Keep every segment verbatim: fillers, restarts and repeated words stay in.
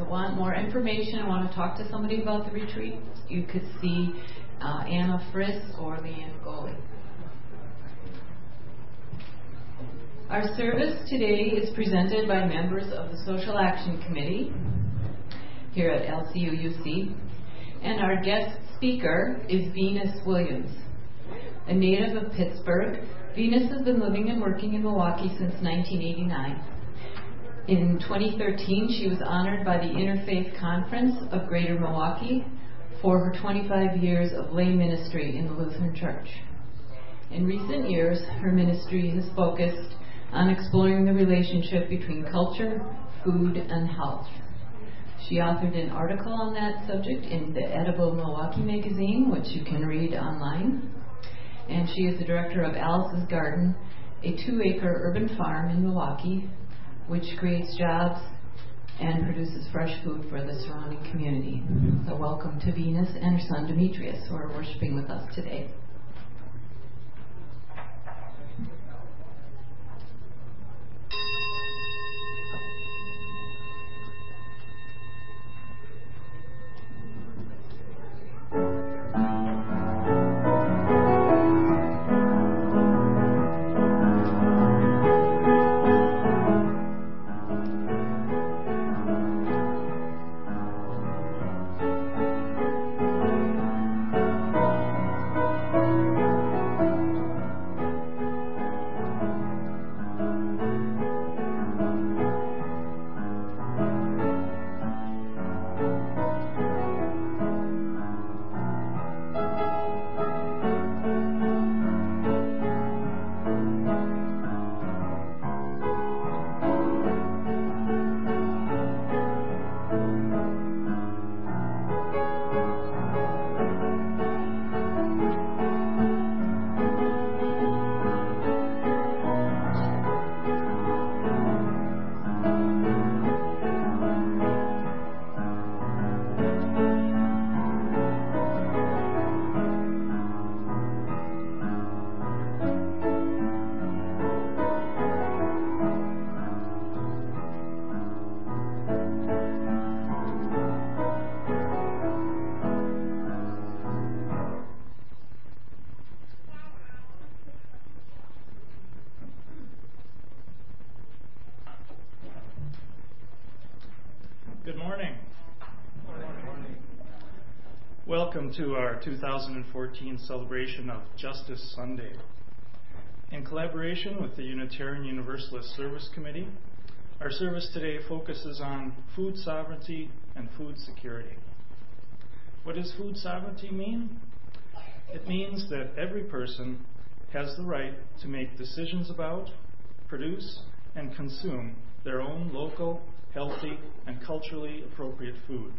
want more information and want to talk to somebody about the retreat, you could see uh, Anna Friss or Leanne Goley. Our service today is presented by members of the Social Action Committee here at L C U U C, and our guest speaker is Venus Williams. A native of Pittsburgh, Venus has been living and working in Milwaukee since nineteen eighty-nine. In twenty thirteen, she was honored by the Interfaith Conference of Greater Milwaukee for her twenty-five years of lay ministry in the Lutheran Church. In recent years, her ministry has focused on exploring the relationship between culture, food, and health. She authored an article on that subject in the Edible Milwaukee magazine, which you can read online. And she is the director of Alice's Garden, a two-acre urban farm in Milwaukee, which creates jobs and produces fresh food for the surrounding community. So welcome to Venus and her son Demetrius, who are worshiping with us today. Welcome to our two thousand fourteen celebration of Justice Sunday. In collaboration with the Unitarian Universalist Service Committee, our service today focuses on food sovereignty and food security. What does food sovereignty mean? It means that every person has the right to make decisions about, produce, and consume their own local, healthy, and culturally appropriate food.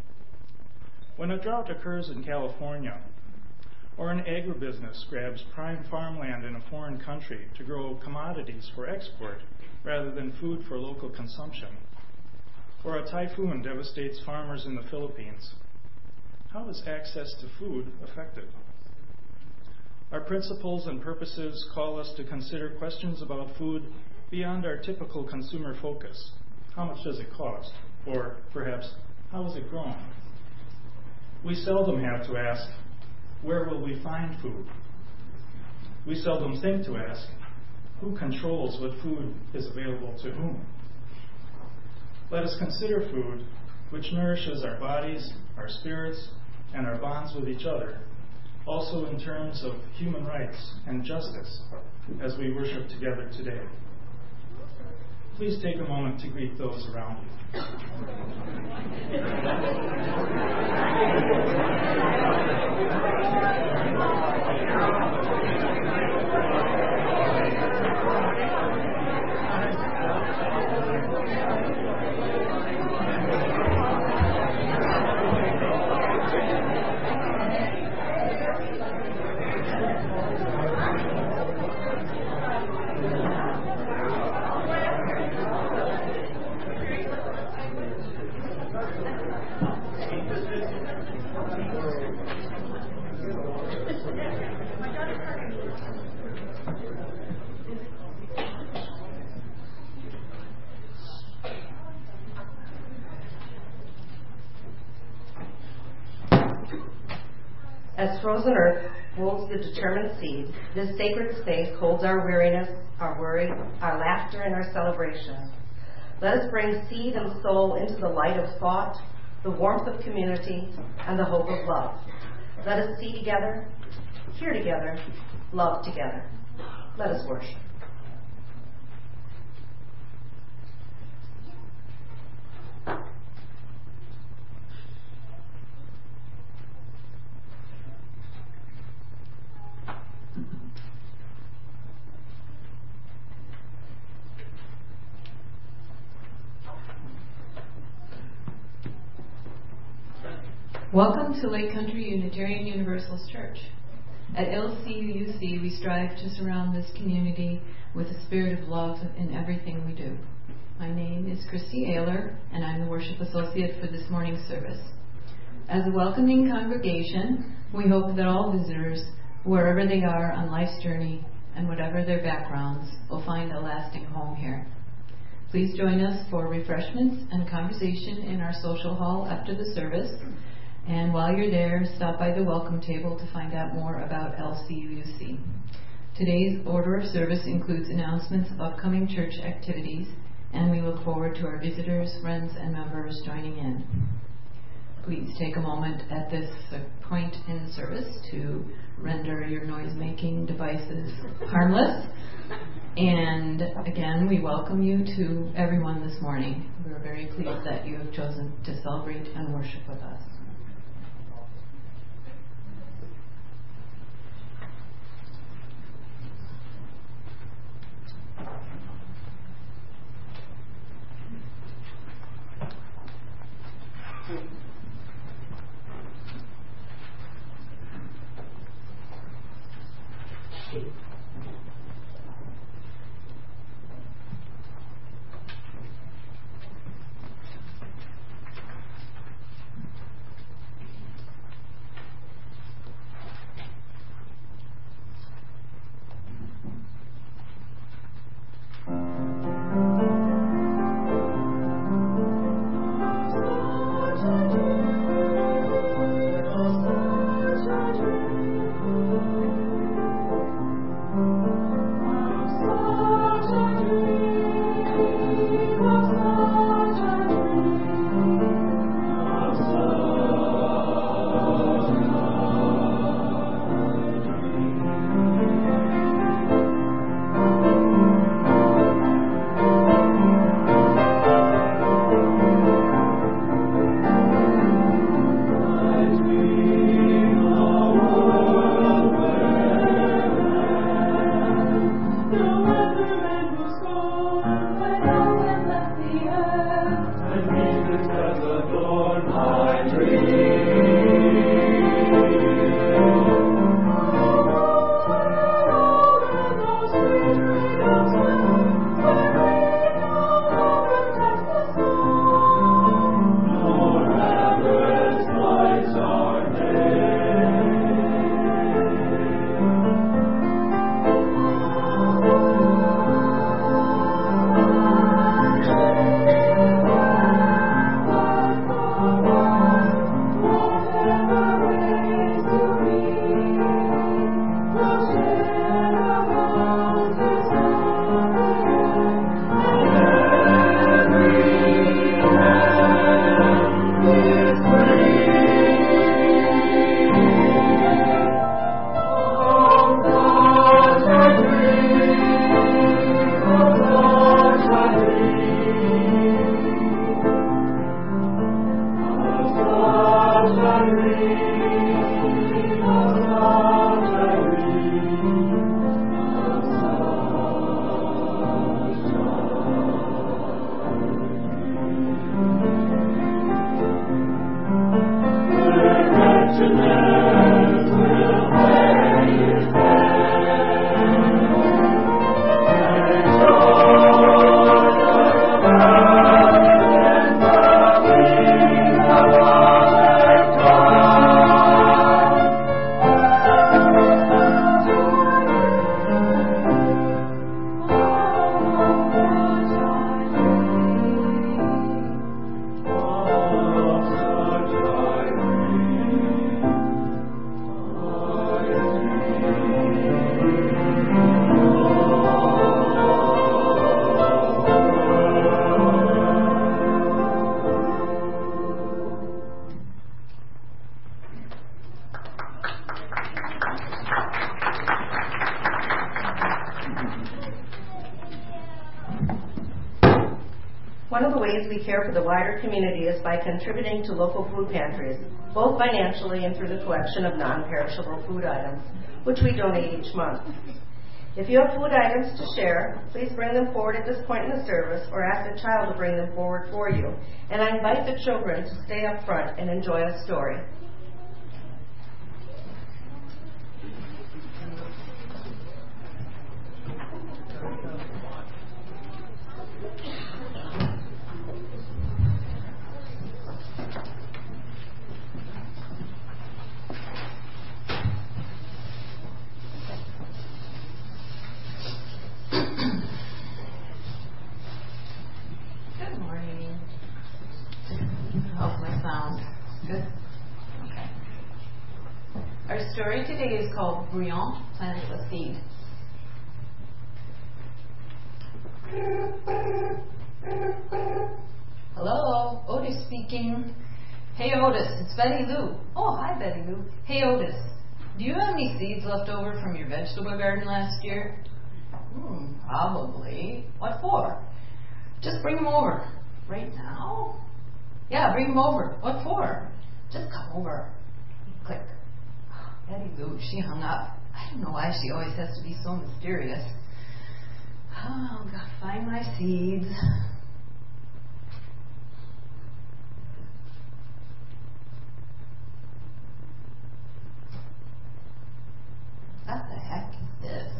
When a drought occurs in California, or an agribusiness grabs prime farmland in a foreign country to grow commodities for export rather than food for local consumption, or a typhoon devastates farmers in the Philippines, how is access to food affected? Our principles and purposes call us to consider questions about food beyond our typical consumer focus. How much does it cost? Or perhaps, how is it grown? We seldom have to ask, where will we find food? We seldom think to ask, who controls what food is available to whom? Let us consider food, which nourishes our bodies, our spirits, and our bonds with each other, also in terms of human rights and justice, as we worship together today. Please take a moment to greet those around you. As frozen earth holds the determined seed, this sacred space holds our weariness, our worry, our laughter, and our celebration. Let us bring seed and soul into the light of thought, the warmth of community, and the hope of love. Let us see together, hear together, love together. Let us worship. Welcome to Lake Country Unitarian Universalist Church. At L C U U C, we strive to surround this community with a spirit of love in everything we do. My name is Christy Ayler, and I'm the worship associate for this morning's service. As a welcoming congregation, we hope that all visitors, wherever they are on life's journey and whatever their backgrounds, will find a lasting home here. Please join us for refreshments and conversation in our social hall after the service. And while you're there, stop by the welcome table to find out more about L C U U C. Today's order of service includes announcements of upcoming church activities, and we look forward to our visitors, friends, and members joining in. Please take a moment at this point in service to render your noise-making devices harmless. And again, we welcome you to everyone this morning. We're very pleased that you have chosen to celebrate and worship with us. we care for the wider community is by contributing to local food pantries, both financially and through the collection of non-perishable food items, which we donate each month. If you have food items to share, please bring them forward at this point in the service or ask a child to bring them forward for you. And I invite the children to stay up front and enjoy a story. Our story today is called Briand Plants a Seed. Hello, Otis speaking. Hey Otis, it's Betty Lou. Oh, hi Betty Lou. Hey Otis, do you have any seeds left over from your vegetable garden last year? Hmm, probably. What for? Just bring them over. Right now? Yeah, bring them over. What for? Just come over. Click. Betty Lou, she hung up. I don't know why she always has to be so mysterious. Oh, I've got to find my seeds. What the heck is this?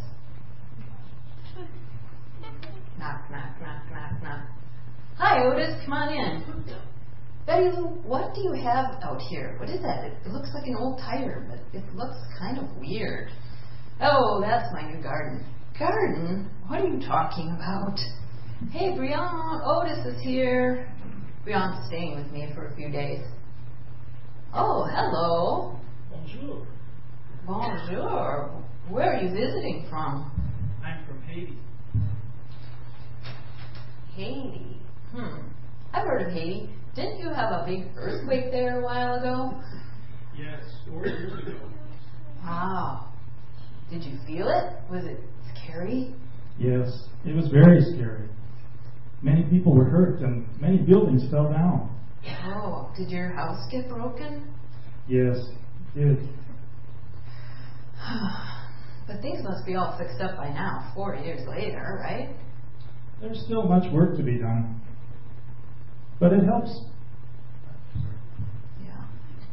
Knock, knock, knock, knock, knock. Hi, Otis, come on in. Betty Lou, what do you have out here? What is that? It, it looks like an old tire, but it looks kind of weird. Oh, that's my new garden. Garden? What are you talking about? Hey, Briand, Otis is here. Briand's staying with me for a few days. Oh, hello. Bonjour. Bonjour. Where are you visiting from? I'm from Haiti. Haiti. Hmm. I've heard of Haiti. Didn't you have a big earthquake there a while ago? Yes, four years ago. Wow. Did you feel it? Was it scary? Yes, it was very scary. Many people were hurt and many buildings fell down. Oh, did your house get broken? Yes, it did. But things must be all fixed up by now, four years later, right? There's still much work to be done. But it helps. Yeah.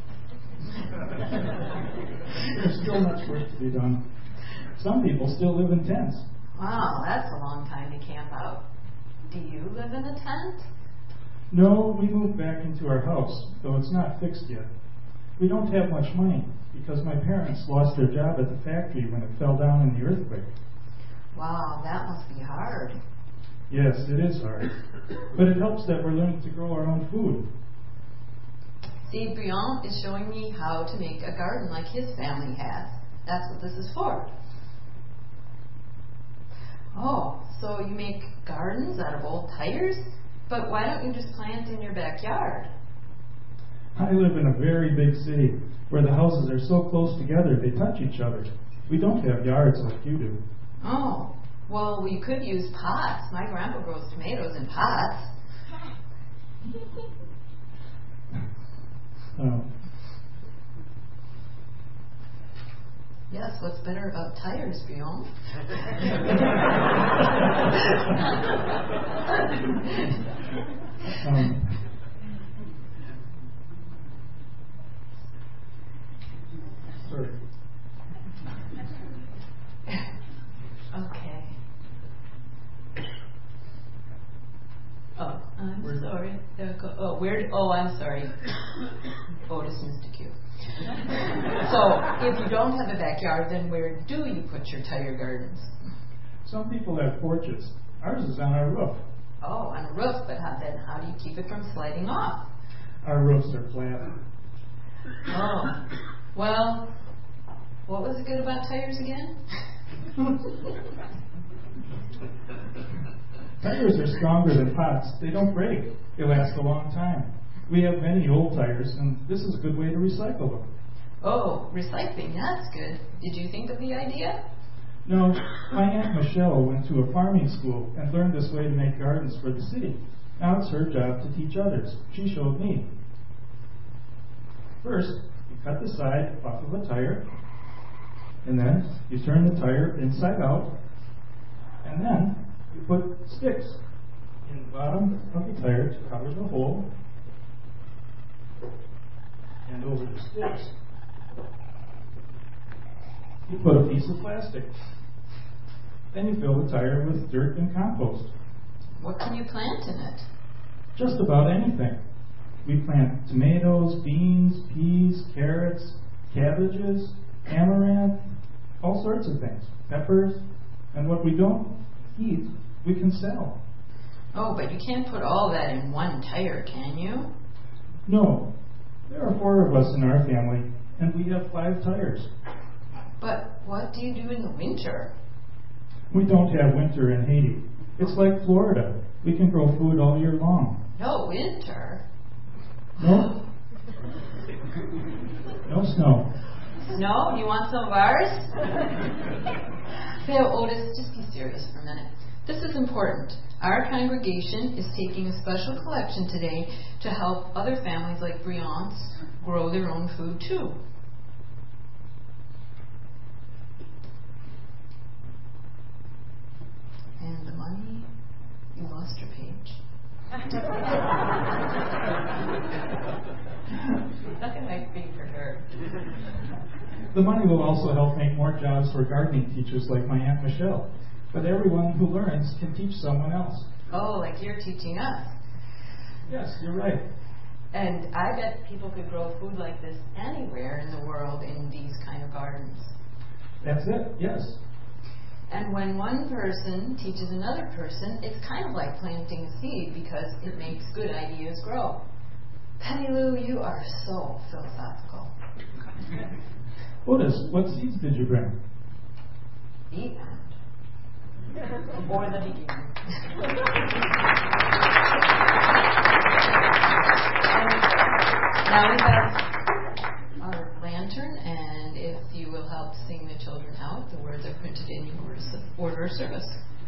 There's still much work to be done. Some people still live in tents. Wow, that's a long time to camp out. Do you live in a tent? No, we moved back into our house, though it's not fixed yet. We don't have much money because my parents lost their job at the factory when it fell down in the earthquake. Wow, that must be hard. Yes, it is hard. But it helps that we're learning to grow our own food. See, Briand is showing me how to make a garden like his family has. That's what this is for. Oh, so you make gardens out of old tires? But why don't you just plant in your backyard? I live in a very big city where the houses are so close together they touch each other. We don't have yards like you do. Oh, well, we could use pots. My grandpa grows tomatoes in pots. Oh. Yes, what's better about tires, Briand? um, sorry. Okay. Oh, I'm Where- sorry. There go- Oh, where? Oh, I'm sorry. Otis missed a cue. So, if you don't have a backyard, then where do you put your tire gardens? Some people have porches. Ours is on our roof. Oh, on a roof, but how, then how do you keep it from sliding off? Our roofs are flat. Oh, well, what was it good about tires again? Tires are stronger than pots. They don't break. They last a long time. We have many old tires, and this is a good way to recycle them. Oh, recycling, that's good. Did you think of the idea? No, my Aunt Michelle went to a farming school and learned this way to make gardens for the city. Now it's her job to teach others. She showed me. First, you cut the side off of a tire, and then you turn the tire inside out, and then you put sticks in the bottom of the tire to cover the hole, and over the sticks you put a piece of plastic. Then you fill the tire with dirt and compost. What can you plant in it? Just about anything. We plant tomatoes, beans, peas, carrots, cabbages, amaranth, all sorts of things, peppers, and what we don't eat, we can sell. Oh, but you can't put all that in one tire, can you? No, there are four of us in our family, and we have five tires. But what do you do in the winter? We don't have winter in Haiti. It's like Florida. We can grow food all year long. No winter? No? No snow. Snow? Do you want some of ours? Theo, Otis, just be serious for a minute. This is important. Our congregation is taking a special collection today to help other families like Brian's grow their own food too. And the money, you lost your page. Nothing like being prepared. The money will also help make more jobs for gardening teachers like my Aunt Michelle. But everyone who learns can teach someone else. Oh, like you're teaching us. Yes, you're right. And I bet people could grow food like this anywhere in the world in these kind of gardens. That's it, yes. And when one person teaches another person, it's kind of like planting a seed because it makes good ideas grow. Penny Lou, you are so philosophical. Otis, what seeds did you bring? The end. Or the beginning. Now we have our lantern, and if you will help sing the children out, the words are printed in your order of service.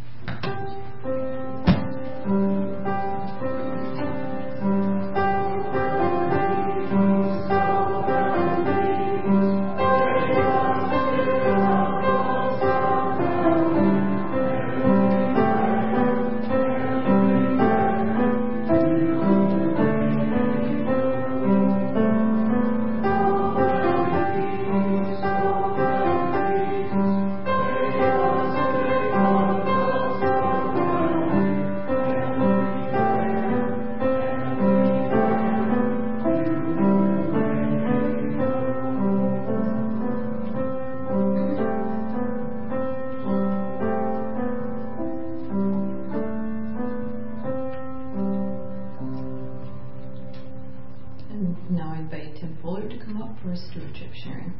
For stewardship sharing.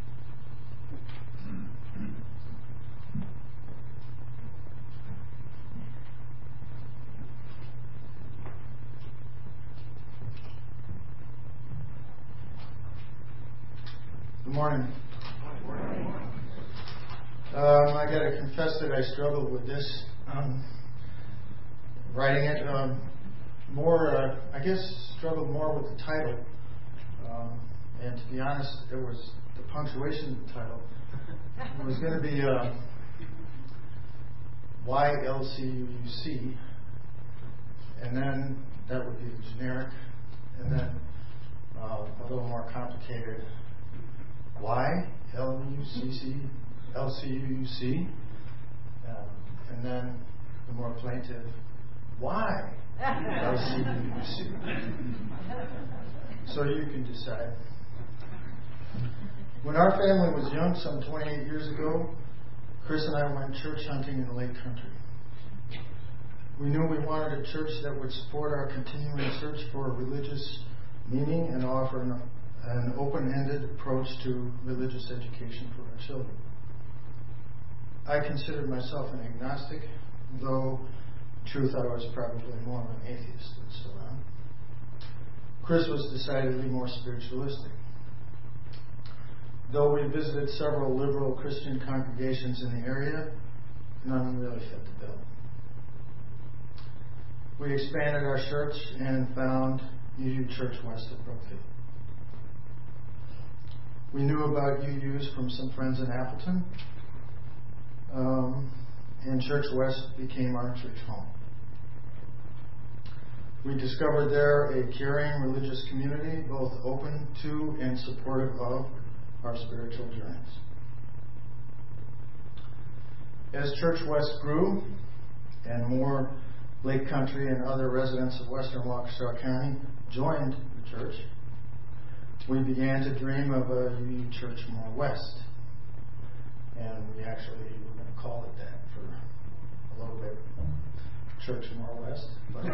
Good morning. Um, I got to confess that I struggled with this, um, writing it. Um, more, uh, I guess, struggled more with the title. Um, And to be honest, it was the punctuation of the title. It was going to be uh, Y L C U U C, and then that would be the generic, and then uh, a little more complicated, Y L U C C L C U U C, uh, and then the more plaintive, Y L C U U C. So you can decide. When our family was young, some twenty-eight years ago, Chris and I went church hunting in the Lake Country. We knew we wanted a church that would support our continuing search for religious meaning and offer an, an open-ended approach to religious education for our children. I considered myself an agnostic, though in truth I was probably more of an atheist than so on. Chris was decidedly more spiritualistic. Though we visited several liberal Christian congregations in the area, none really fit the bill. we expanded our church and found U U Church West at Brookfield. We knew about U Us from some friends in Appleton, um, and Church West became our church home. We discovered there a caring religious community, both open to and supportive of our spiritual journeys. As Church West grew, and more Lake Country and other residents of western Waukesha County joined the church, we began to dream of a U U Church more west. And we actually were going to call it that for a little bit. Church more west. But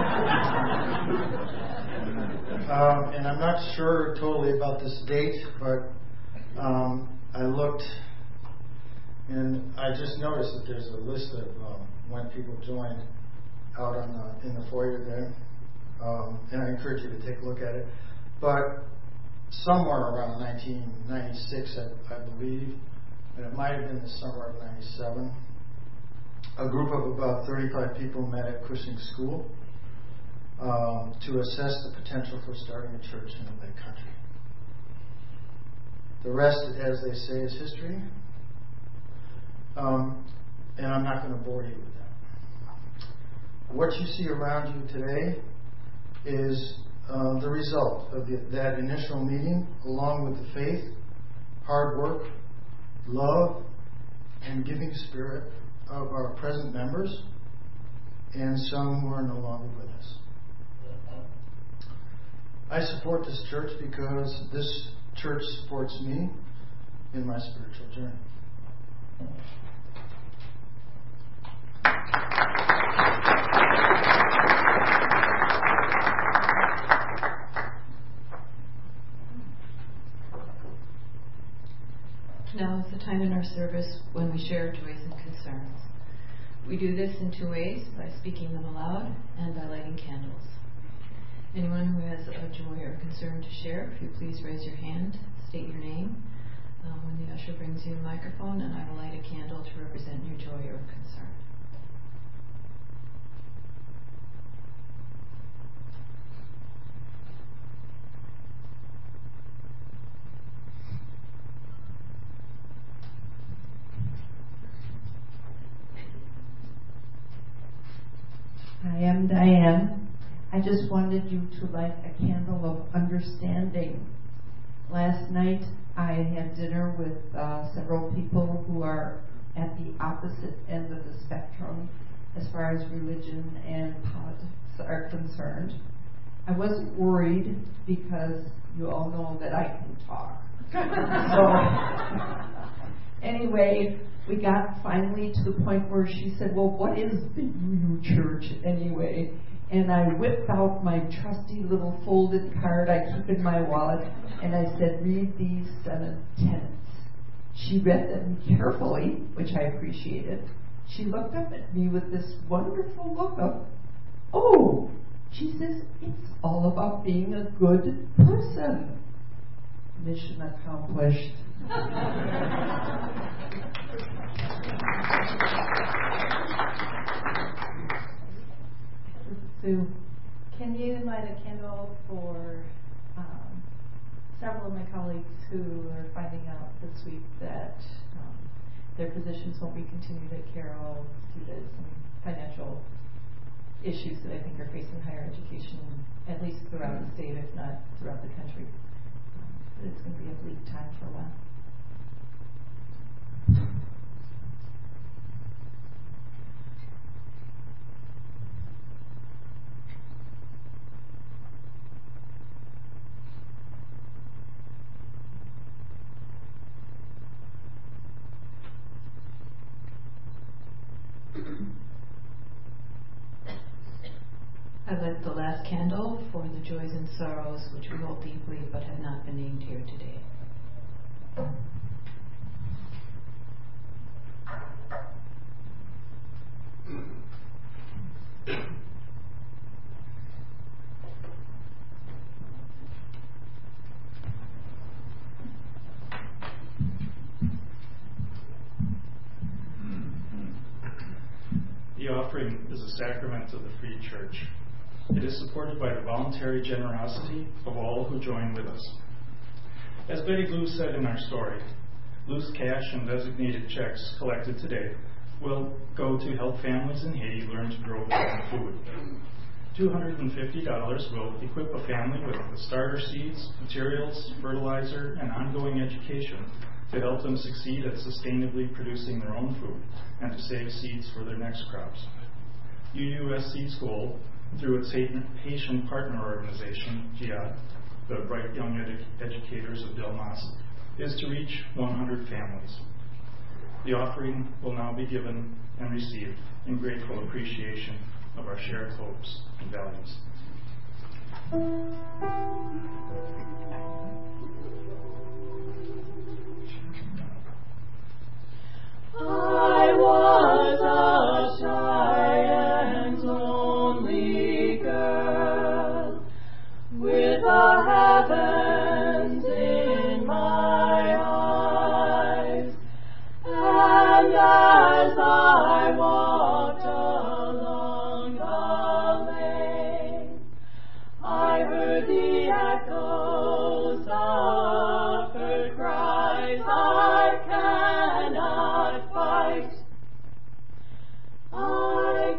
um, and I'm not sure totally about this date, but um, I looked and I just noticed that there's a list of um, when people joined out on the, in the foyer there. Um, and I encourage you to take a look at it. But somewhere around nineteen ninety-six, I, I believe, and it might have been the summer of ninety-seven, a group of about thirty-five people met at Cushing School um, to assess the potential for starting a church in the Lake Country. The rest, as they say, is history. Um, and I'm not going to bore you with that. What you see around you today is uh, the result of the, that initial meeting, along with the faith, hard work, love, and giving spirit of our present members and some who are no longer with us. I support this church because this church supports me in my spiritual journey. Now is the time in our service when we share joys and concerns. We do this in two ways, by speaking them aloud and by lighting candles. Anyone who has a joy or concern to share, if you please raise your hand, state your name uh, when the usher brings you the microphone, and I will light a candle to represent your joy or concern. I am Diane. I just wanted you to light a candle of understanding. Last night I had dinner with uh, several people who are at the opposite end of the spectrum as far as religion and politics are concerned. I wasn't worried because you all know that I can talk. So anyway, we got finally to the point where she said, well, what is the U U Church anyway? And I whipped out my trusty little folded card I keep in my wallet, and I said, read these seven tenets. She read them carefully, which I appreciated. She looked up at me with this wonderful look of, oh, she says, it's all about being a good person. Mission accomplished. Sue, can you light a candle for um, several of my colleagues who are finding out this week that um, their positions won't be continued at Carroll due to some financial issues that I think are facing higher education, at least throughout the state, if not throughout the country. Um, but it's going to be a bleak time for a while. I lit the last candle for the joys and sorrows which we hold deeply but have not been named here today. The offering is a sacrament of the Free Church. It is supported by the voluntary generosity of all who join with us. As Betty Blue said in our story, loose cash and designated checks collected today will go to help families in Haiti learn to grow their own food. two hundred fifty dollars will equip a family with the starter seeds, materials, fertilizer, and ongoing education to help them succeed at sustainably producing their own food and to save seeds for their next crops. U U S C's goal, through its Haitian partner organization, G I A D, the Bright Young Edu- Educators of Del Mas, is to reach one hundred families. The offering will now be given and received in grateful appreciation of our shared hopes and values. I was a shy and lonely girl with the heavens in my eyes, and as I walked along the lane, I heard the echoes of her cries. I cannot fight, I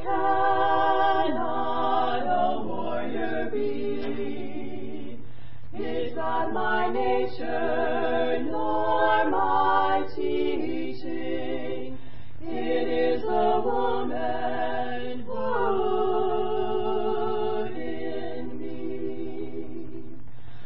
cannot a warrior be. It's not my nature nor my teaching. It is the womanhood in me.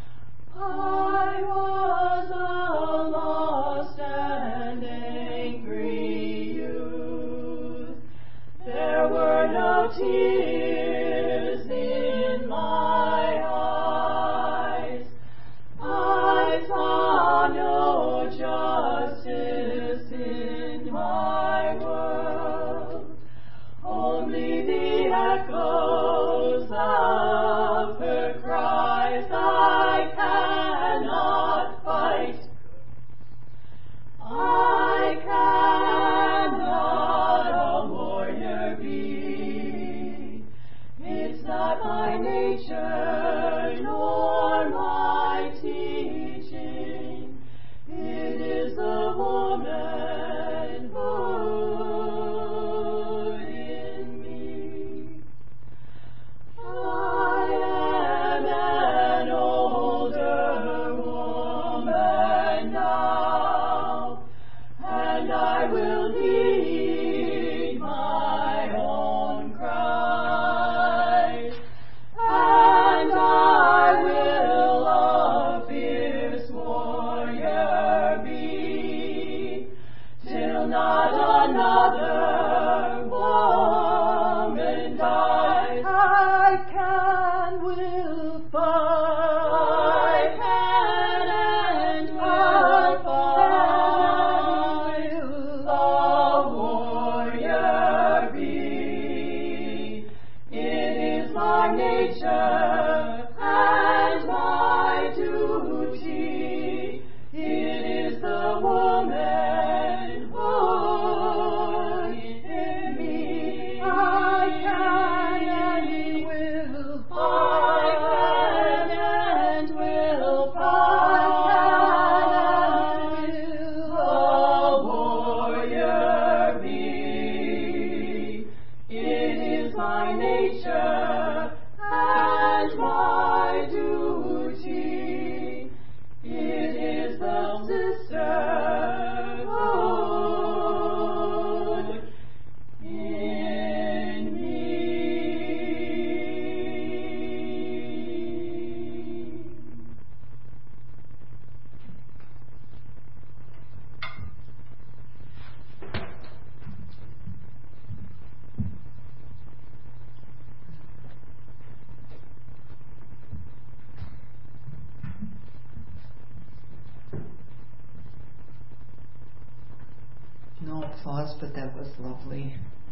I was a lost and angry youth. There were no tears in my eyes. I saw no justice in my world, only the echoes of her cries. I cannot fight, I cannot a warrior be. It's not my nature nor my teaching. It is the womanhood in me. I am an older woman now, and I will lead my own cries, and I will a fierce warrior be, till not another woman dies. I can, will fight, I can and will fight, will a warrior be. It is my nature and my duty. It is the womanhood in me. I can and will fight, I can and will fight, I can and will a warrior be. It is my nature and my duty. It is the sisterhood in me. No applause, but that was lovely.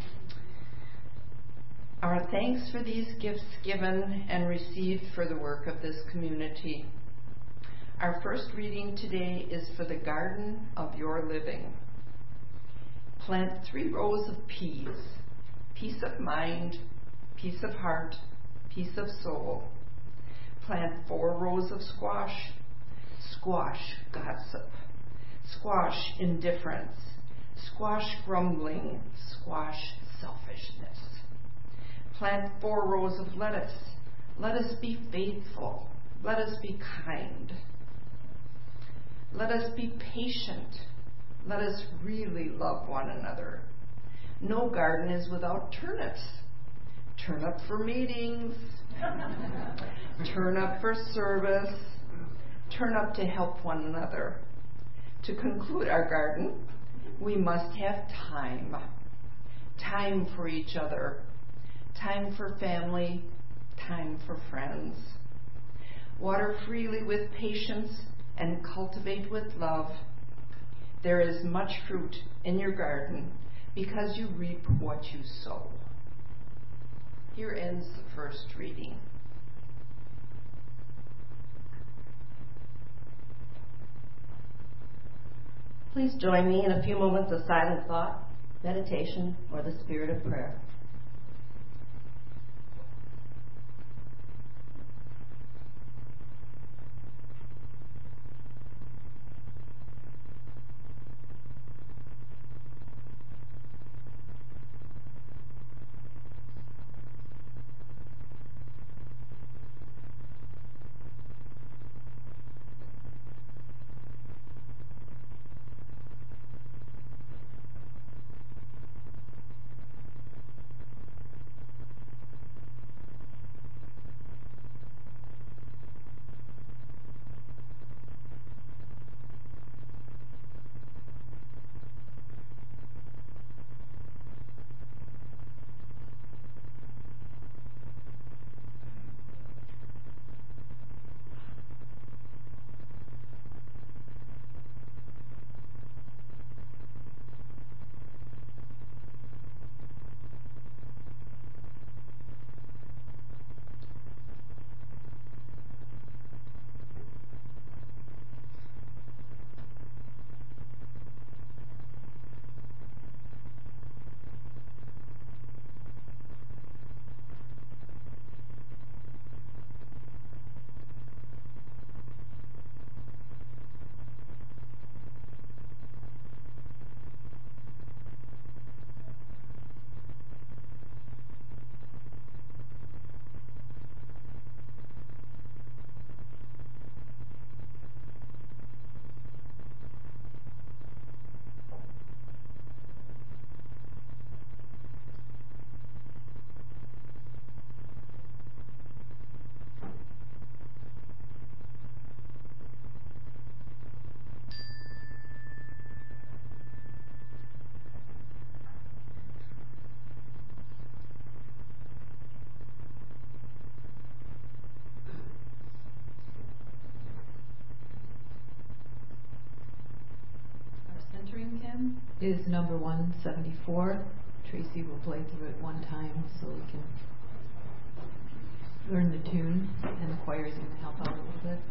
Our thanks for these gifts given and received for the work of this community. Our first reading today is for the garden of your living. Plant three rows of peas, peace of mind, peace of heart, peace of soul. Plant four rows of squash. Squash gossip. Squash indifference. Squash grumbling. Squash selfishness. Plant four rows of lettuce. Let us be faithful. Let us be kind. Let us be patient. Let us really love one another. No garden is without turnips. Turnip for meetings. Turnip for service. Turnip to help one another. To conclude our garden, we must have time. Time for each other. Time for family. Time for friends. Water freely with patience and cultivate with love. There is much fruit in your garden because you reap what you sow. Here ends the first reading. Please join me in a few moments of silent thought, meditation, or the spirit of prayer. Is number one seventy-four. Tracy will play through it one time so we can learn the tune, and the choir is going to help out a little bit.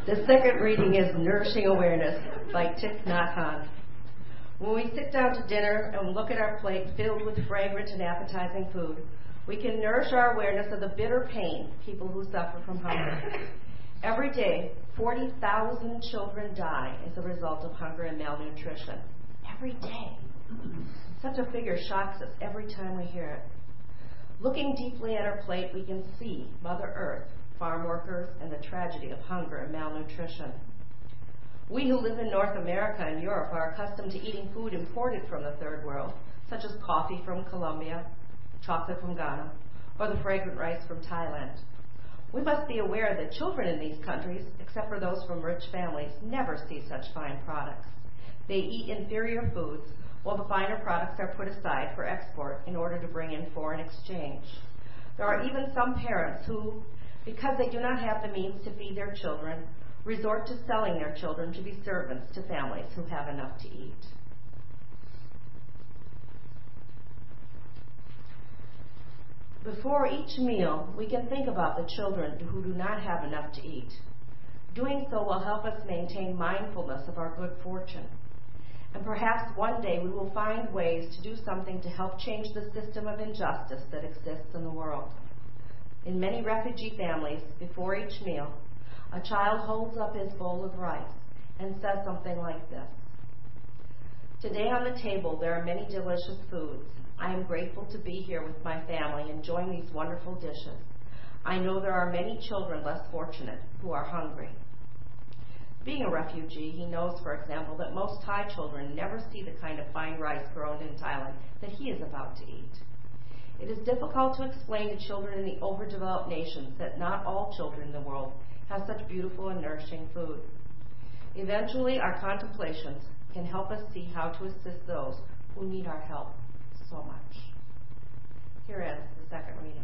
The second reading is Nourishing Awareness by Thich Nhat Hanh. When we sit down to dinner and look at our plate filled with fragrant and appetizing food, we can nourish our awareness of the bitter pain people who suffer from hunger. Every day, forty thousand children die as a result of hunger and malnutrition. Every day. Such a figure shocks us every time we hear it. Looking deeply at our plate, we can see Mother Earth, farm workers, and the tragedy of hunger and malnutrition. We who live in North America and Europe are accustomed to eating food imported from the Third World, such as coffee from Colombia, chocolate from Ghana, or the fragrant rice from Thailand. We must be aware that children in these countries, except for those from rich families, never see such fine products. They eat inferior foods, while the finer products are put aside for export in order to bring in foreign exchange. There are even some parents who, because they do not have the means to feed their children, resort to selling their children to be servants to families who have enough to eat. Before each meal, we can think about the children who do not have enough to eat. Doing so will help us maintain mindfulness of our good fortune. And perhaps one day we will find ways to do something to help change the system of injustice that exists in the world. In many refugee families, before each meal, a child holds up his bowl of rice and says something like this: "Today on the table there are many delicious foods. I am grateful to be here with my family enjoying these wonderful dishes. I know there are many children less fortunate who are hungry." Being a refugee, he knows, for example, that most Thai children never see the kind of fine rice grown in Thailand that he is about to eat. It is difficult to explain to children in the overdeveloped nations that not all children in the world have such beautiful and nourishing food. Eventually, our contemplations can help us see how to assist those who need our help so much. Here ends the second reading.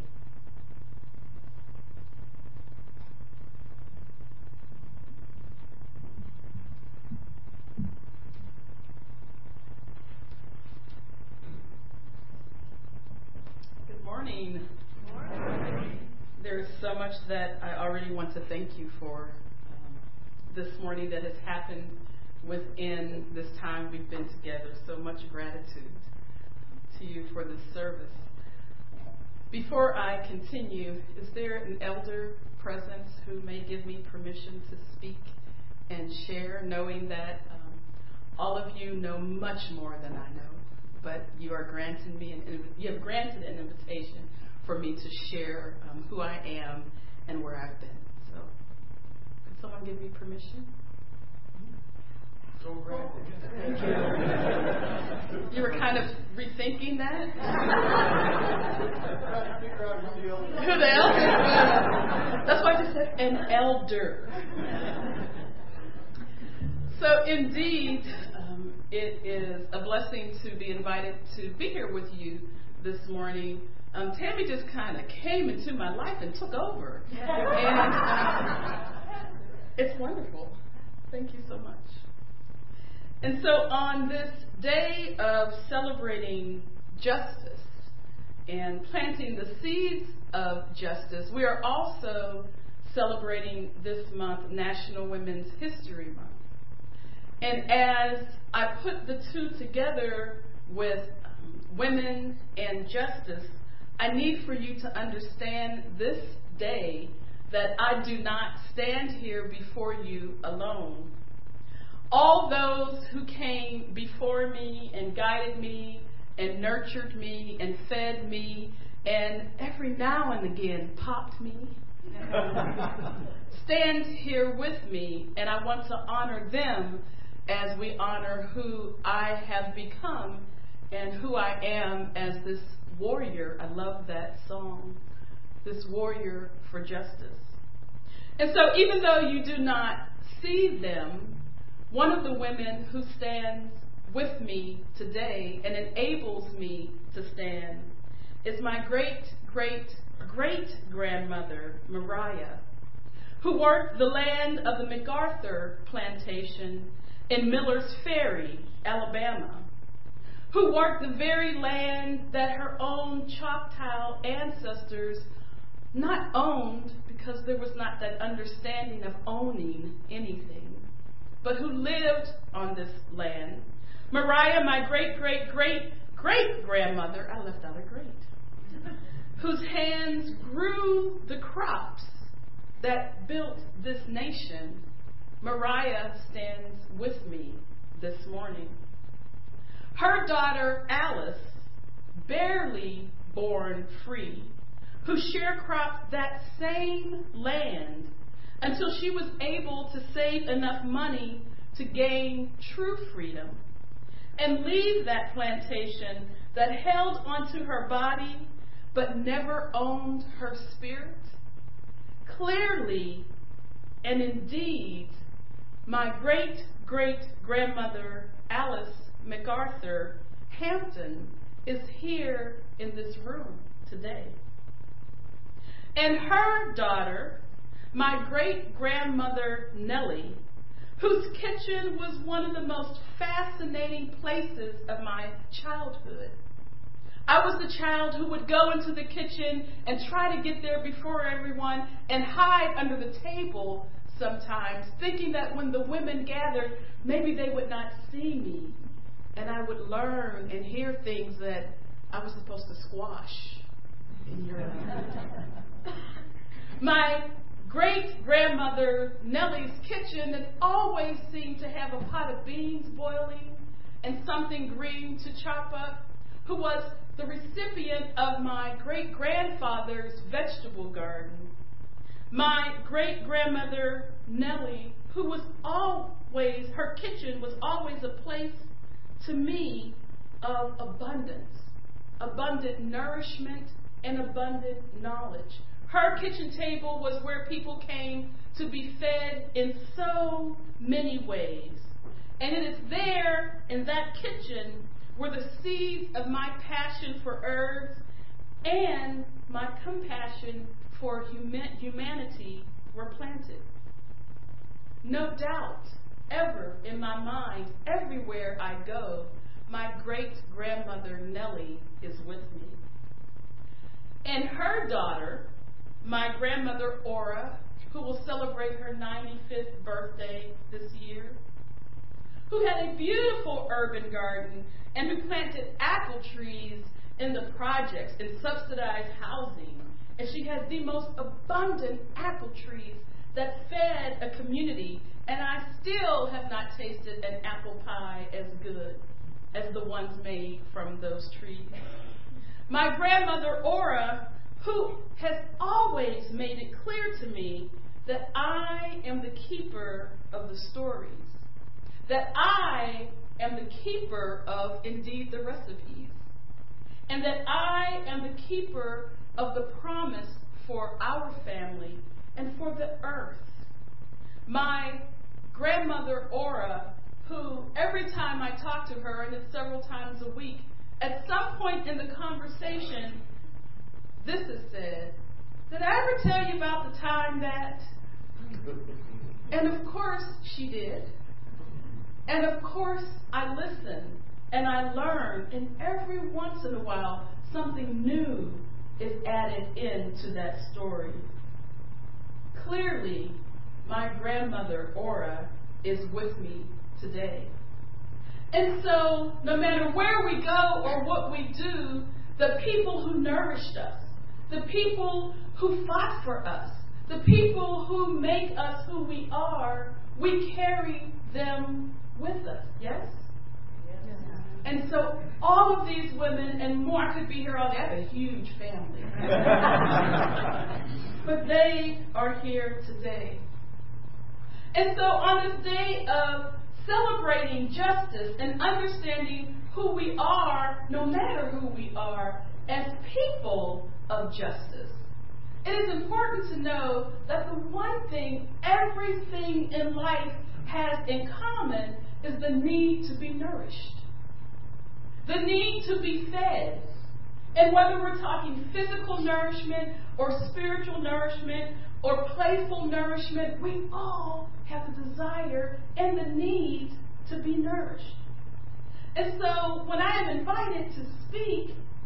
Good morning. Good morning. There's so much that I already want to thank you for um, this morning that has happened within this time we've been together. So much gratitude to you for this service. Before I continue, is there an elder present who may give me permission to speak and share, knowing that um, all of you know much more than I know, but you are granting me an you have granted an invitation for me to share um, who I am and where I've been. So, could someone give me permission? Go right Thank you. You were kind of rethinking that? Who the elder was. That's why I just said an elder. So indeed, um, it is a blessing to be invited to be here with you this morning. Um, Tammy just kind of came into my life and took over. And um, it's wonderful. Thank you so much. And so on this day of celebrating justice and planting the seeds of justice, we are also celebrating this month National Women's History Month. And as I put the two together with um, women and justice, I need for you to understand this day that I do not stand here before you alone. All those who came before me and guided me and nurtured me and fed me and every now and again popped me stand here with me, and I want to honor them as we honor who I have become and who I am as this warrior. I love that song, this warrior for justice. And so even though you do not see them, one of the women who stands with me today and enables me to stand is my great, great, great grandmother, Mariah, who worked the land of the MacArthur plantation in Miller's Ferry, Alabama, who worked the very land that her own Choctaw ancestors not owned because there was not that understanding of owning anything, but who lived on this land. Mariah, my great, great, great, great grandmother, I left out a great, whose hands grew the crops that built this nation. Mariah stands with me this morning. Her daughter, Alice, barely born free, who sharecropped that same land until she was able to save enough money to gain true freedom and leave that plantation that held onto her body but never owned her spirit. Clearly and indeed, my great-great-grandmother, Alice MacArthur Hampton, is here in this room today. And her daughter, my great-grandmother Nellie, whose kitchen was one of the most fascinating places of my childhood. I was the child who would go into the kitchen and try to get there before everyone and hide under the table sometimes, thinking that when the women gathered, maybe they would not see me. And I would learn and hear things that I was supposed to squash in your My great-grandmother Nellie's kitchen had always seemed to have a pot of beans boiling and something green to chop up, who was the recipient of my great-grandfather's vegetable garden. My great-grandmother Nellie, who was always, her kitchen was always a place to me of abundance, abundant nourishment, and abundant knowledge. Her kitchen table was where people came to be fed in so many ways. And it is there, in that kitchen, where the seeds of my passion for herbs and my compassion for huma- humanity were planted. No doubt, ever in my mind, everywhere I go, my great-grandmother Nellie is with me. And her daughter, my grandmother Ora, who will celebrate her ninety-fifth birthday this year, who had a beautiful urban garden and who planted apple trees in the projects in subsidized housing. And she has the most abundant apple trees that fed a community, and I still have not tasted an apple pie as good as the ones made from those trees. My grandmother Ora, who has always made it clear to me that I am the keeper of the stories, that I am the keeper of, indeed, the recipes, and that I am the keeper of the promise for our family and for the earth. My grandmother Ora, who every time I talk to her, and it's several times a week, at some point in the conversation, this is said, did I ever tell you about the time that? And of course she did. And of course I listened and I learned, and every once in a while something new is added into that story. Clearly, my grandmother Ora is with me today. And so, no matter where we go or what we do, the people who nourished us, the people who fought for us, the people who make us who we are, we carry them with us, yes? Yes. And so all of these women, and more, I could be here all day, I have a huge family. But they are here today. And so on this day of celebrating justice and understanding who we are, no matter who we are, as people of justice, it is important to know that the one thing everything in life has in common is the need to be nourished, the need to be fed. And whether we're talking physical nourishment or spiritual nourishment or playful nourishment, we all have the desire and the need to be nourished. And so when I am invited to speak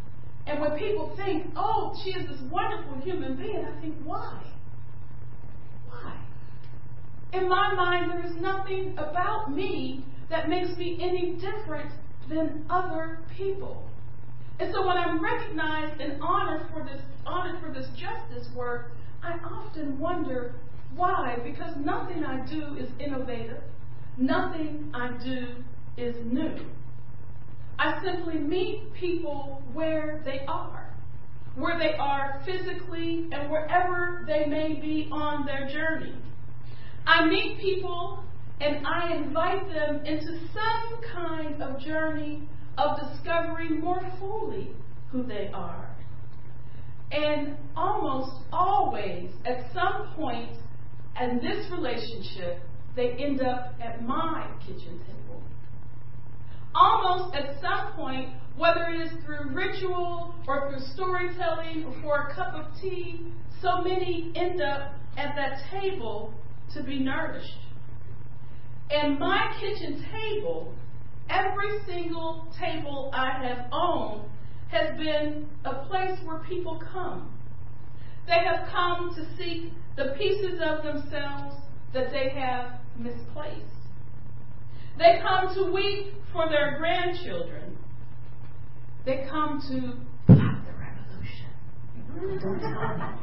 And when people think, oh, she is this wonderful human being, I think, why? Why? In my mind, there is nothing about me that makes me any different than other people. And so when I'm recognized and honored for this, honored for this justice work, I often wonder why. Because nothing I do is innovative. Nothing I do is new. I simply meet people where they are, where they are physically and wherever they may be on their journey. I meet people and I invite them into some kind of journey of discovering more fully who they are. And almost always, at some point in this relationship, they end up at my kitchen table. Almost at some point, whether it is through ritual or through storytelling or for a cup of tea, so many end up at that table to be nourished. And my kitchen table, every single table I have owned, has been a place where people come. They have come to seek the pieces of themselves that they have misplaced. They come to weep for their grandchildren. They come to plot the revolution. Don't tell me.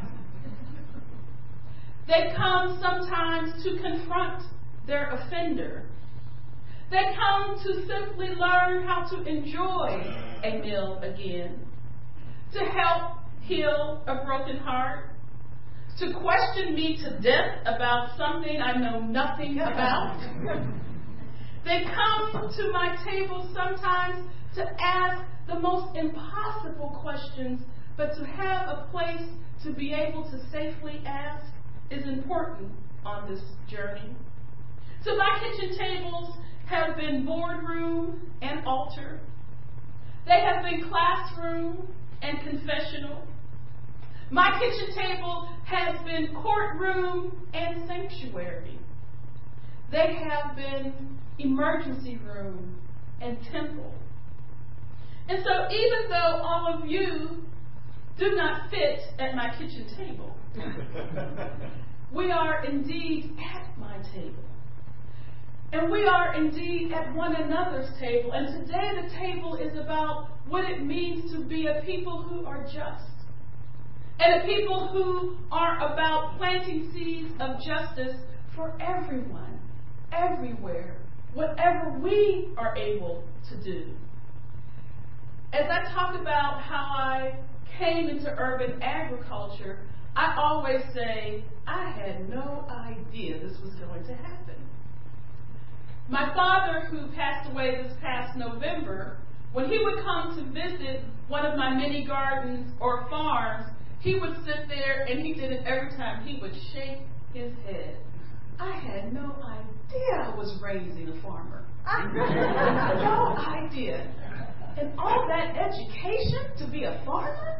They come sometimes to confront their offender. They come to simply learn how to enjoy a meal again, to help heal a broken heart, to question me to death about something I know nothing about. They come to my table sometimes to ask the most impossible questions, but to have a place to be able to safely ask is important on this journey. So my kitchen tables have been boardroom and altar. They have been classroom and confessional. My kitchen table has been courtroom and sanctuary. They have been emergency room and temple. And so even though all of you do not fit at my kitchen table, we are indeed at my table. And we are indeed at one another's table. And today the table is about what it means to be a people who are just. And a people who are about planting seeds of justice for everyone, everywhere, whatever we are able to do. As I talk about how I came into urban agriculture, I always say, I had no idea this was going to happen. My father, who passed away this past November, when he would come to visit one of my mini gardens or farms, he would sit there, and he did it every time. He would shake his head. I had no idea I was raising a farmer. I had no idea. And all that education to be a farmer?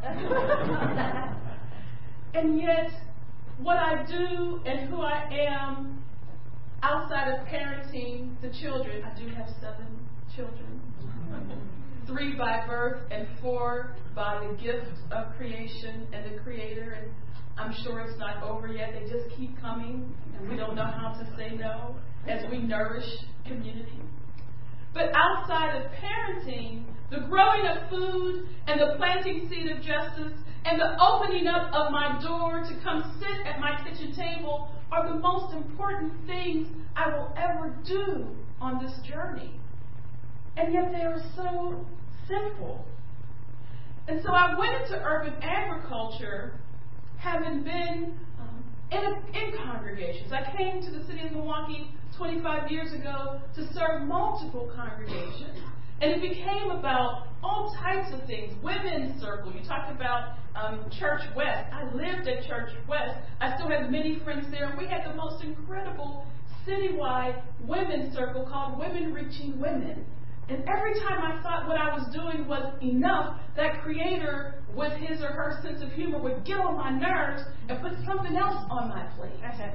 And yet, what I do and who I am outside of parenting the children, I do have seven children. Three by birth and four by the gift of creation and the Creator. And I'm sure it's not over yet. They just keep coming, and we don't know how to say no as we nourish community. But outside of parenting, the growing of food and the planting seed of justice and the opening up of my door to come sit at my kitchen table are the most important things I will ever do on this journey. And yet they are so simple. And so I went into urban agriculture having been um, in, a, in congregations. I came to the city of Milwaukee twenty-five years ago to serve multiple congregations. And it became about all types of things. Women's Circle. You talked about um, Church West. I lived at Church West. I still have many friends there. And we had the most incredible citywide women's circle called Women Reaching Women. And every time I thought what I was doing was enough, that Creator, with his or her sense of humor, would get on my nerves and put something else on my plate.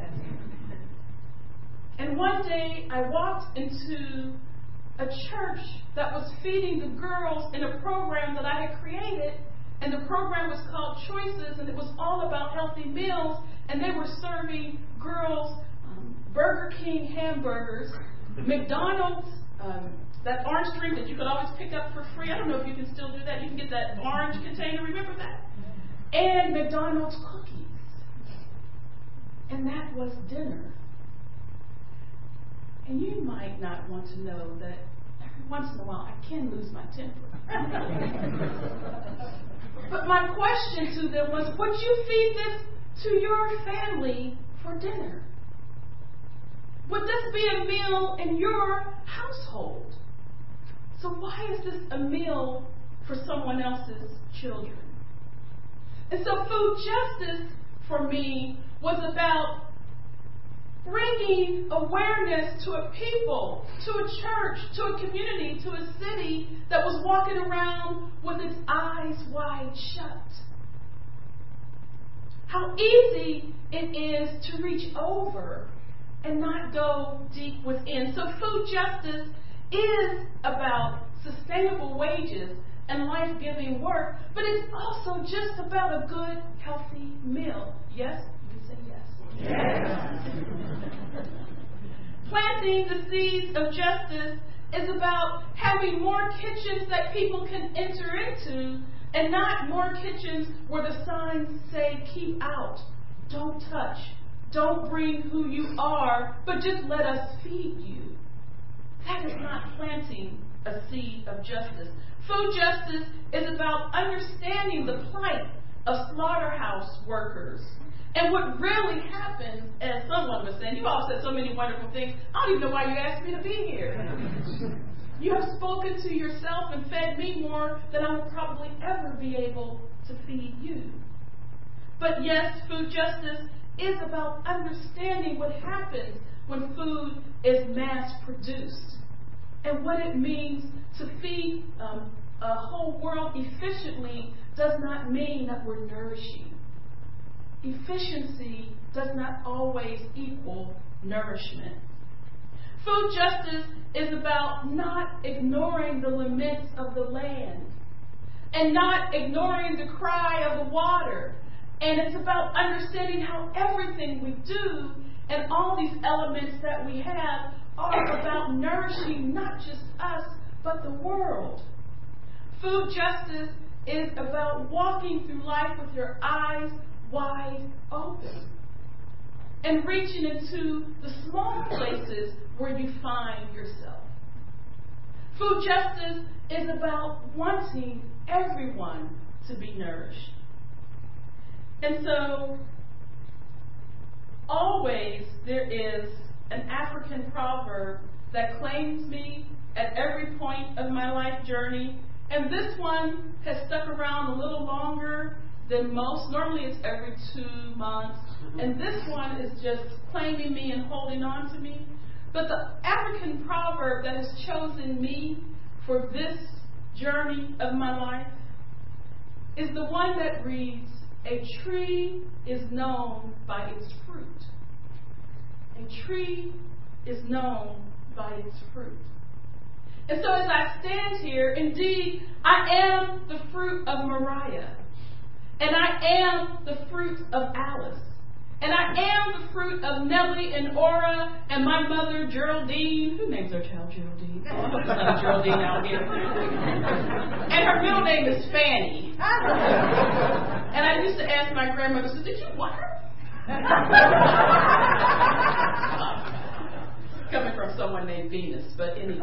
And one day I walked into a church that was feeding the girls in a program that I had created, And the program was called Choices, and it was all about healthy meals, and they were serving girls um, Burger King hamburgers, McDonald's, um, that orange drink that you could always pick up for free. I don't know if you can still do that. You can get that orange container, remember that? And McDonald's cookies. And that was dinner. And you might not want to know that every once in a while I can lose my temper. But my question to them was, would you feed this to your family for dinner? Would this be a meal in your household? So why is this a meal for someone else's children? And so food justice for me was about bringing awareness to a people, to a church, to a community, to a city that was walking around with its eyes wide shut. How easy it is to reach over and not go deep within. So food justice is about sustainable wages and life-giving work, but it's also just about a good, healthy meal. Yes? You say yes. Yes. Planting the seeds of justice is about having more kitchens that people can enter into, and not more kitchens where the signs say, keep out, don't touch, don't bring who you are, but just let us feed you. That is not planting a seed of justice. Food justice is about understanding the plight of slaughterhouse workers. And what really happens, as someone was saying, you all said so many wonderful things, I don't even know why you asked me to be here. You have spoken to yourself and fed me more than I will probably ever be able to feed you. But yes, food justice is about understanding what happens when food is mass produced and what it means to feed um, a whole world efficiently does not mean that we're nourishing. Efficiency does not always equal nourishment. Food justice is about not ignoring the laments of the land and not ignoring the cry of the water. And it's about understanding how everything we do and all these elements that we have are about nourishing not just us, but the world. Food justice is about walking through life with your eyes wide open and reaching into the small places where you find yourself. Food justice is about wanting everyone to be nourished. And so, always there is an African proverb that claims me at every point of my life journey, and this one has stuck around a little longer than most. Normally it's every two months, and this one is just claiming me and holding on to me. But the African proverb that has chosen me for this journey of my life is the one that reads, "A tree is known by its fruit." A tree is known by its fruit. And so as I stand here, indeed, I am the fruit of Mariah. And I am the fruit of Alice. And I am the fruit of Nellie and Ora and my mother, Geraldine. Who names their child Geraldine? Oh, I hope it's not a Geraldine out here. And her middle name is Fanny. And I used to ask my grandmother, so did you want her? Coming from someone named Venus, but anyway.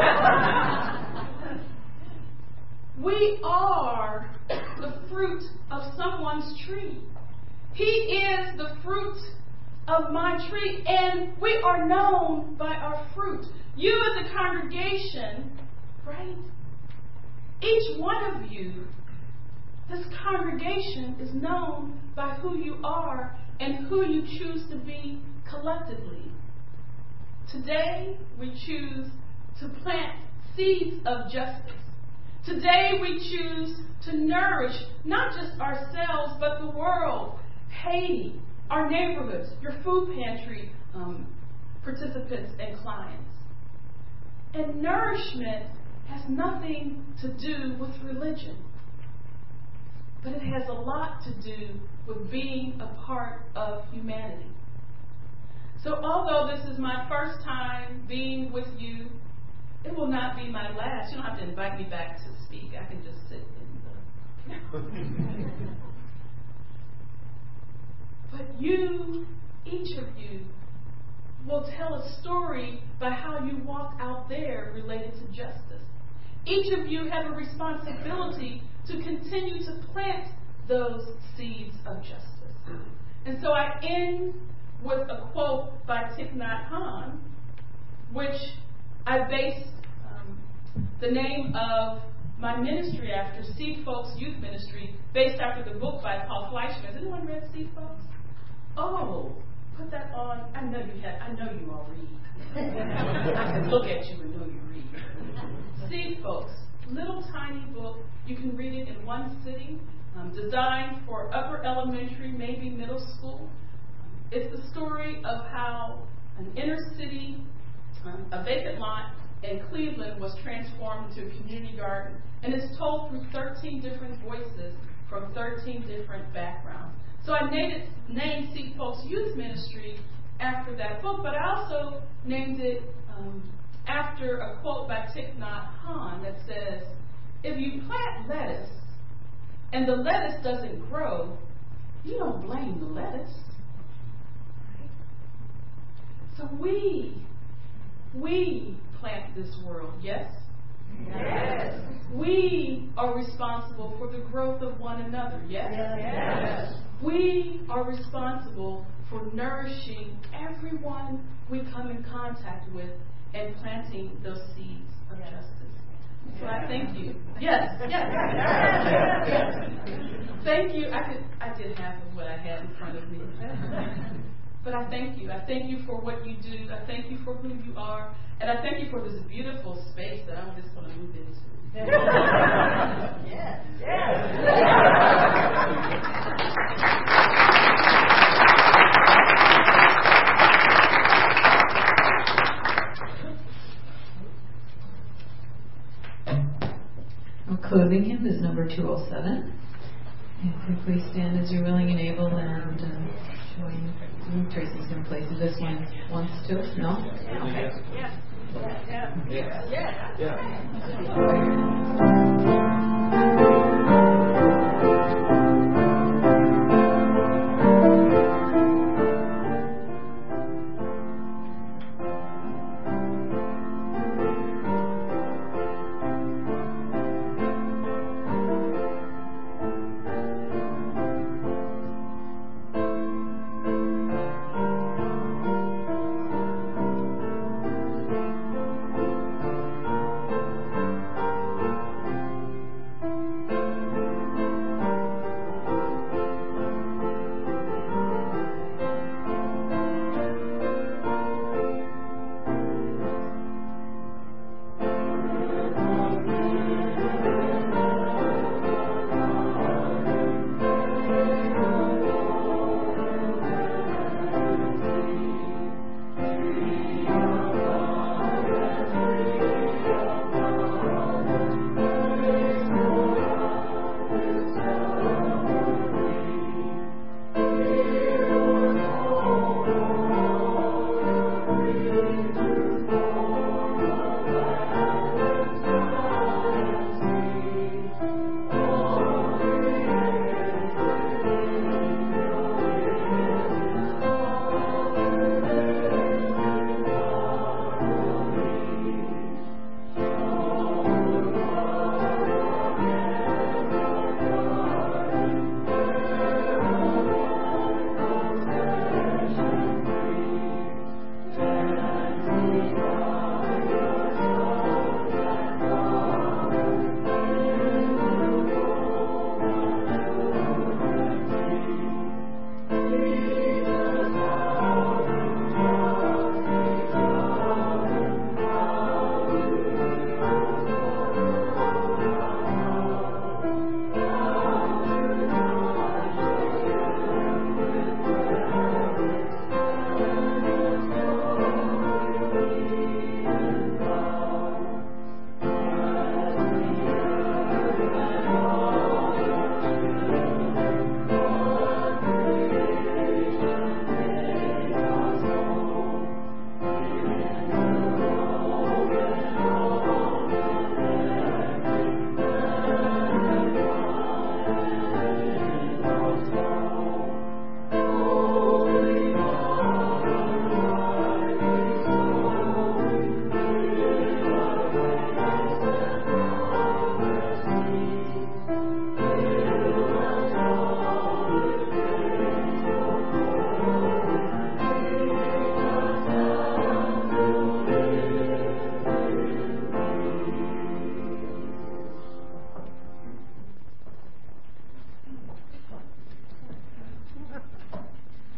We are the fruit of someone's tree. He is the fruit of my tree, and we are known by our fruit. You as a congregation, right? Each one of you, this congregation is known by who you are and who you choose to be collectively. Today, we choose to plant seeds of justice. Today, we choose to nourish not just ourselves, but the world, Haiti, our neighborhoods, your food pantry um, participants and clients. And nourishment has nothing to do with religion. but it has a lot to do with being a part of humanity. So although this is my first time being with you, it will not be my last. You don't have to invite me back to speak. I can just sit in the... But you, each of you, will tell a story by how you walk out there related to justice. Each of you have a responsibility to continue to plant those seeds of justice. And so I end with a quote by Thich Nhat Hanh, which I based um, the name of my ministry after, Seed Folks Youth Ministry, based after the book by Paul Fleischman. Has anyone read Seed Folks? Oh, put that on. I know you have. I know you all read. I can look at you and know you read. Seed Folks, little tiny book. You can read it in one sitting. Um, designed for upper elementary, maybe middle school. It's the story of how an inner city, um, a vacant lot in Cleveland was transformed into a community garden, and it's told through thirteen different voices from thirteen different backgrounds. So I named it, named Seed Folks Youth Ministry after that book, but I also named it um, after a quote by Thich Nhat Hanh that says, if you plant lettuce and the lettuce doesn't grow, you don't blame the lettuce. So we, we plant this world, yes? Yes. We are responsible for the growth of one another, yes? Yes. We are responsible for nourishing everyone we come in contact with and planting those seeds of yes. justice. So I thank you. Yes, yes, yes. yes. Thank you. I could, I did half of what I had in front of me. But I thank you. I thank you for what you do. I thank you for who you are. And I thank you for this beautiful space that I'm just going to move into. Yes. Yes. Our closing hymn is number two oh seven. And please stand as you're willing and able, and uh, showing. Tracy's going to play through this one once too. No? Okay. Yeah. Yeah. Yeah. Yeah. Yeah. Thank you.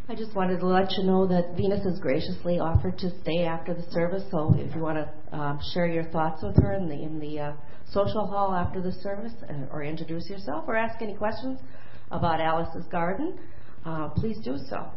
I just wanted to let you know that Venus has graciously offered to stay after the service, so if you want to um, share your thoughts with her in the in the uh, social hall after the service, uh, or introduce yourself, or ask any questions about Alice's garden, uh, please do so.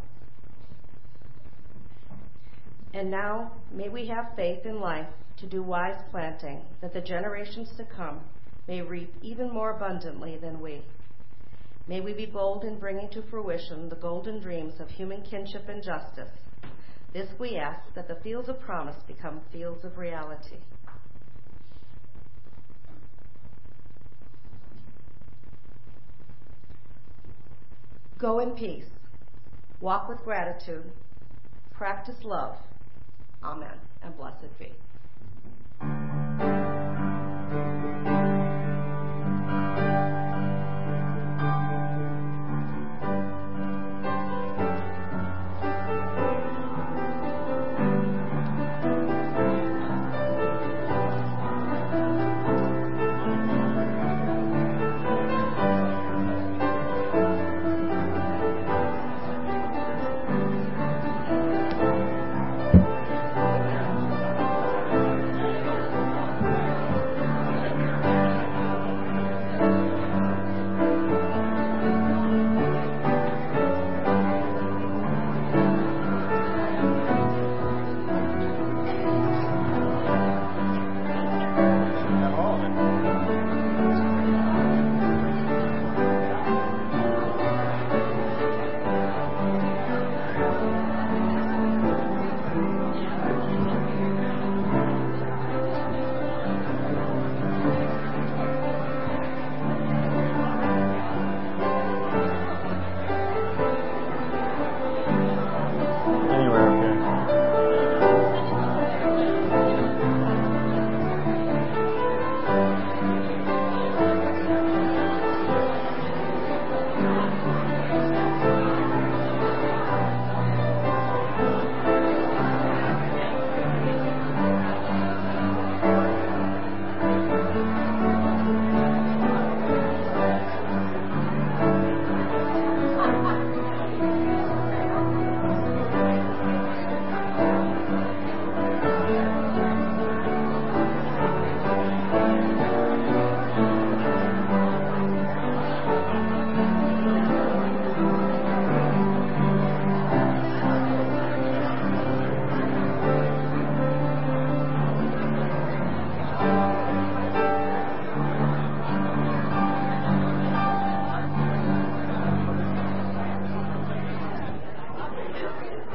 And now, may we have faith in life to do wise planting, that the generations to come may reap even more abundantly than we. May we be bold in bringing to fruition the golden dreams of human kinship and justice. This we ask, that the fields of promise become fields of reality. Go in peace. Walk with gratitude. Practice love. Amen. And blessed be.